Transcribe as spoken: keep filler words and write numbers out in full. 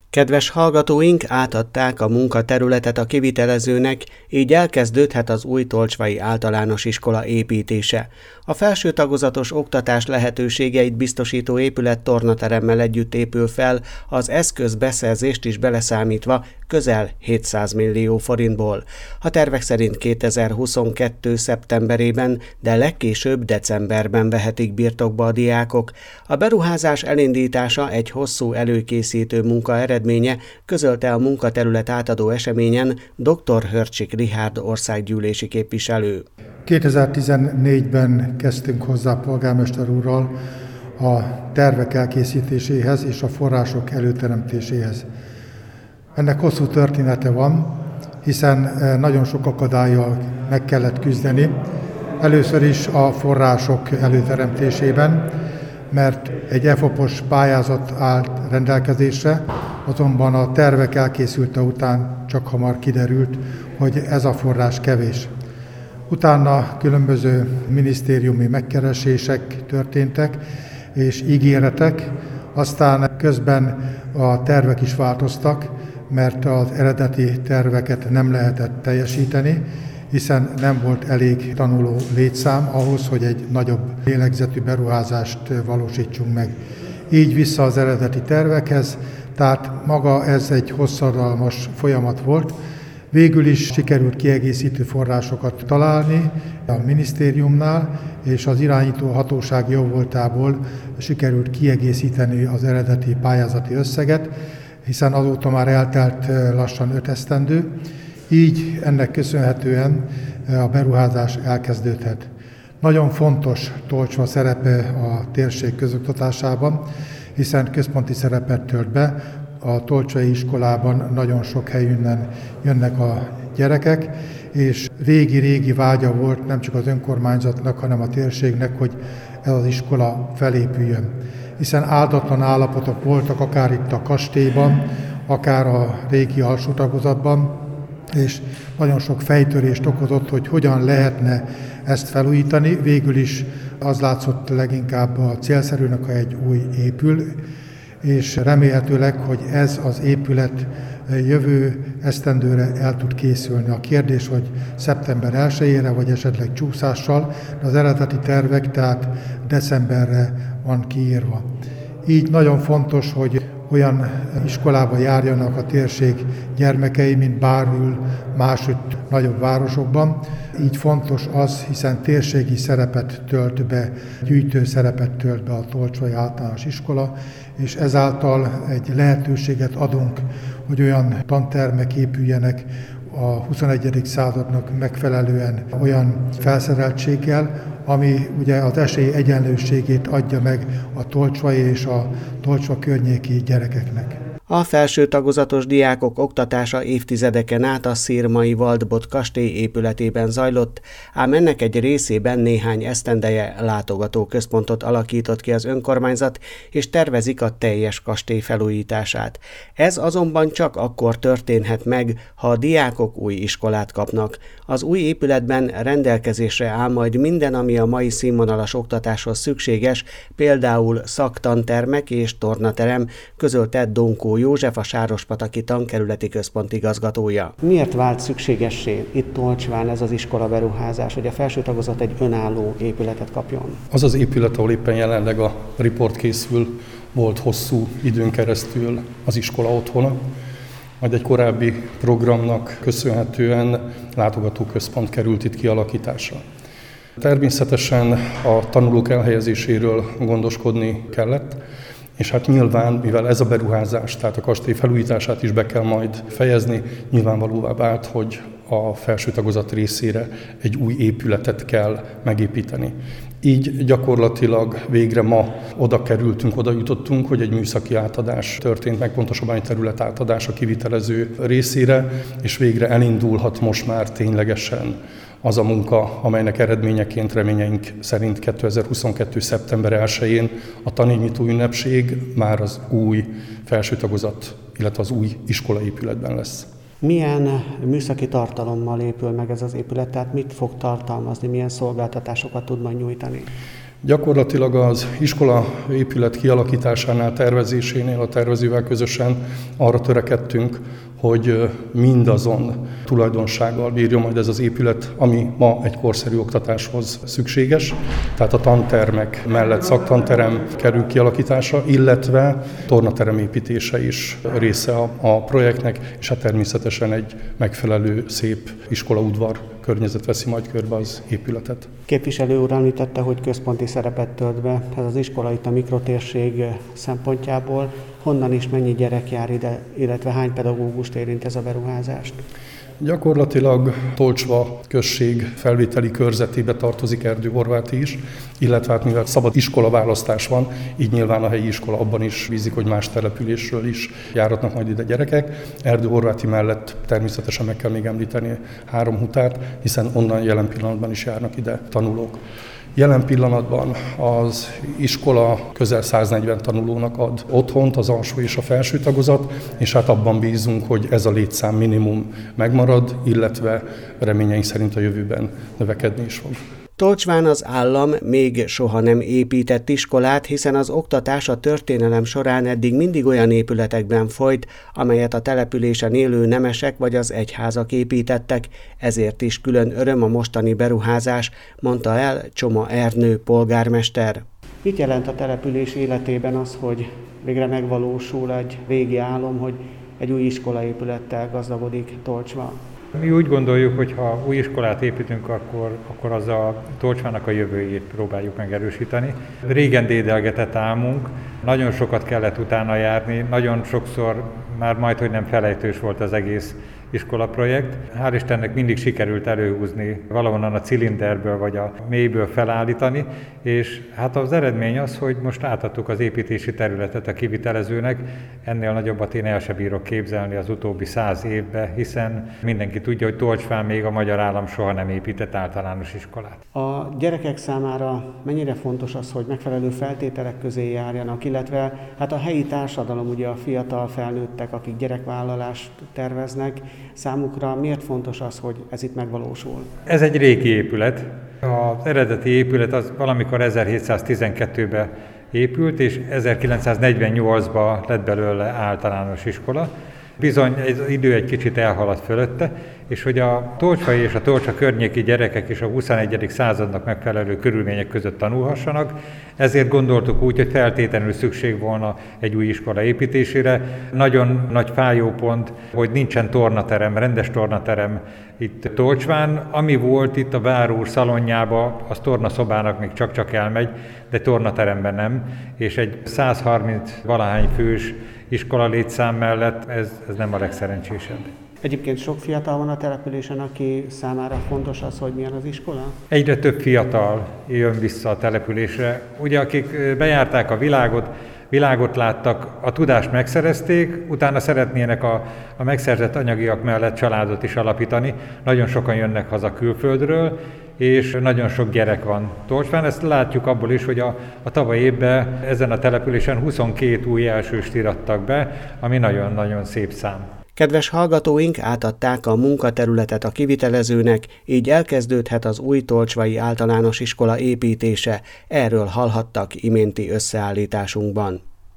Kedves hallgatóink, átadták a munkaterületet a kivitelezőnek, így elkezdődhet az új tolcsvai általános iskola építése. A felső tagozatos oktatás lehetőségeit biztosító épület tornateremmel együtt épül fel, az eszközbeszerzést is beleszámítva közel hétszáz millió forintból. A tervek szerint kétezer-huszonkettő szeptemberében, de legkésőbb decemberben vehetik birtokba a diákok. A beruházás elindítása egy hosszú előkészítő munka eredménye, közölte a munkaterület átadó eseményen dr. Hörcsik Richárd országgyűlési képviselő. kétezer-tizennégyben kezdtünk hozzá polgármester úrral a tervek elkészítéséhez és a források előteremtéséhez. Ennek hosszú története van, hiszen nagyon sok akadállyal meg kellett küzdeni. Először is a források előteremtésében, mert egy e fopos pályázat állt rendelkezésre, azonban a tervek elkészülte után csak hamar kiderült, hogy ez a forrás kevés. Utána különböző minisztériumi megkeresések történtek, és ígéretek, aztán közben a tervek is változtak, mert az eredeti terveket nem lehetett teljesíteni, hiszen nem volt elég tanuló létszám ahhoz, hogy egy nagyobb lélegzetű beruházást valósítsunk meg. Így vissza az eredeti tervekhez, tehát maga ez egy hosszadalmas folyamat volt. Végül is sikerült kiegészítő forrásokat találni a minisztériumnál, és az irányító hatóság jóvoltából sikerült kiegészíteni az eredeti pályázati összeget, hiszen azóta már eltelt lassan öt esztendő, így ennek köszönhetően a beruházás elkezdődhet. Nagyon fontos Tolcsva szerepe a térség közoktatásában, hiszen központi szerepet tölt be. A tolcsvai iskolában nagyon sok helyünnen jönnek a gyerekek, és régi-régi vágya volt nem csak az önkormányzatnak, hanem a térségnek, hogy ez az iskola felépüljön. Hiszen áldatlan állapotok voltak akár itt a kastélyban, akár a régi alsó tagozatban, és nagyon sok fejtörést okozott, hogy hogyan lehetne ezt felújítani. Végül is az látszott leginkább a célszerűnek, ha egy új épül, és remélhetőleg, hogy ez az épület jövő esztendőre el tud készülni. A kérdés, hogy szeptember elsejére, vagy esetleg csúszással, de az eredeti tervek, tehát decemberre van kiírva. Így nagyon fontos, hogy olyan iskolába járjanak a térség gyermekei, mint bárhol másutt nagyobb városokban. Így fontos az, hiszen térségi szerepet tölt be, gyűjtő szerepet tölt be a Tolcsvai Általános Iskola, és ezáltal egy lehetőséget adunk, hogy olyan tantermek épüljenek a huszonegyedik századnak megfelelően olyan felszereltséggel, ami ugye az esély egyenlőségét adja meg a tolcsvai és a Tolcsva környéki gyerekeknek. A felső tagozatos diákok oktatása évtizedeken át a Szirmai Waldbott kastély épületében zajlott, ám ennek egy részében néhány esztendeje látogatóközpontot alakított ki az önkormányzat, és tervezik a teljes kastély felújítását. Ez azonban csak akkor történhet meg, ha a diákok új iskolát kapnak. Az új épületben rendelkezésre áll majd minden, ami a mai színvonalas oktatáshoz szükséges, például szaktantermek és tornaterem, közölte Donkó József, a Sárospataki tankerületi központ igazgatója. Miért vált szükségessé itt Tolcsván ez az iskola beruházás, hogy a felső tagozat egy önálló épületet kapjon? Az az épület, ahol éppen jelenleg a riport készül, volt hosszú időn keresztül az iskola otthona, majd egy korábbi programnak köszönhetően látogatóközpont került itt kialakításra. Természetesen a tanulók elhelyezéséről gondoskodni kellett, és hát nyilván, mivel ez a beruházás, tehát a kastély felújítását is be kell majd fejezni, nyilvánvalóvá vált, hogy a felső tagozat részére egy új épületet kell megépíteni. Így gyakorlatilag végre ma oda kerültünk, oda jutottunk, hogy egy műszaki átadás történt meg, pontosabban egy terület átadás a kivitelező részére, és végre elindulhat most már ténylegesen az a munka, amelynek eredményeként reményeink szerint kétezer-huszonkettő szeptember elsején a tanévnyitó ünnepség már az új felső tagozat, illetve az új iskolaépületben lesz. Milyen műszaki tartalommal épül meg ez az épület, tehát mit fog tartalmazni, milyen szolgáltatásokat tud majd nyújtani? Gyakorlatilag az iskola épület kialakításánál, tervezésénél a tervezővel közösen arra törekedtünk, hogy mindazon tulajdonsággal bírjon majd ez az épület, ami ma egy korszerű oktatáshoz szükséges. Tehát a tantermek mellett szaktanterem kerül kialakításra, illetve tornaterem építése is része a, a projektnek, és hát természetesen egy megfelelő szép iskolaudvar környezet veszi majd körbe az épületet. Képviselő úr említette, hogy központi szerepet tölt be ez az iskola itt a mikrotérség szempontjából. Honnan és mennyi gyerek jár ide, illetve hány pedagógust érint ez a beruházást? Gyakorlatilag Tolcsva község felvételi körzetébe tartozik Erdőhorváti is, illetve hát mivel szabad iskola választás van, így nyilván a helyi iskola abban is bízik, hogy más településről is járatnak majd ide gyerekek. Erdőhorváti mellett természetesen meg kell még említeni három Hutárt, hiszen onnan jelen pillanatban is járnak ide tanulók. Jelen pillanatban az iskola közel száznegyven tanulónak ad otthont, az alsó és a felső tagozat, és hát abban bízunk, hogy ez a létszám minimum megmarad, illetve reményeink szerint a jövőben növekedni is fog. Tolcsván az állam még soha nem épített iskolát, hiszen az oktatás a történelem során eddig mindig olyan épületekben folyt, amelyet a településen élő nemesek vagy az egyházak építettek, ezért is külön öröm a mostani beruházás, mondta el Csoma Ernő polgármester. Mit jelent a település életében az, hogy végre megvalósul egy régi álom, hogy egy új iskolaépülettel gazdagodik Tolcsva? Mi úgy gondoljuk, hogy ha új iskolát építünk, akkor, akkor az a Tolcsvának a jövőjét próbáljuk megerősíteni. Régen dédelgetett álmunk, nagyon sokat kellett utána járni, nagyon sokszor már majdhogy nem felejtős volt az egész iskolaprojekt. Hál' Istennek mindig sikerült előhúzni valahonnan a cilinderből vagy a mélyből felállítani, és hát az eredmény az, hogy most átadtuk az építési területet a kivitelezőnek, ennél nagyobbat én el sem bírok képzelni az utóbbi száz évben, hiszen mindenki tudja, hogy Tolcsván még a magyar állam soha nem épített általános iskolát. A gyerekek számára mennyire fontos az, hogy megfelelő feltételek közé járjanak, illetve hát a helyi társadalom, ugye a fiatal felnőttek, akik gyerekvállalást terveznek, számukra miért fontos az, hogy ez itt megvalósul? Ez egy régi épület. Az eredeti épület az valamikor ezerhétszáztizenkettőben épült, és ezerkilencszáznegyvennyolcban lett belőle általános iskola. Bizony az idő egy kicsit elhaladt fölötte, és hogy a tolcsvai és a Tolcsa környéki gyerekek is a huszonegyedik századnak megfelelő körülmények között tanulhassanak, ezért gondoltuk úgy, hogy feltétlenül szükség volna egy új iskola építésére. Nagyon nagy fájópont, hogy nincsen tornaterem, rendes tornaterem itt Tolcsván. Ami volt itt a bárúr szalonjába, az tornaszobának még csak-csak elmegy, de tornateremben nem, és egy százharminc valahány fős iskola létszám mellett ez, ez nem a legszerencsésebb. Egyébként sok fiatal van a településen, aki számára fontos az, hogy milyen az iskola? Egyre több fiatal jön vissza a településre. Ugye akik bejárták a világot, világot láttak, a tudást megszerezték, utána szeretnének a, a megszerzett anyagiak mellett családot is alapítani. Nagyon sokan jönnek haza külföldről, és nagyon sok gyerek van Tolcsván. Ezt látjuk abból is, hogy a, a tavaly évben ezen a településen huszonkét új elsőst irattak be, ami nagyon-nagyon szép szám. Kedves hallgatóink, átadták a munkaterületet a kivitelezőnek, így elkezdődhet az új tolcsvai általános iskola építése. Erről hallhattak iménti összeállításunkban.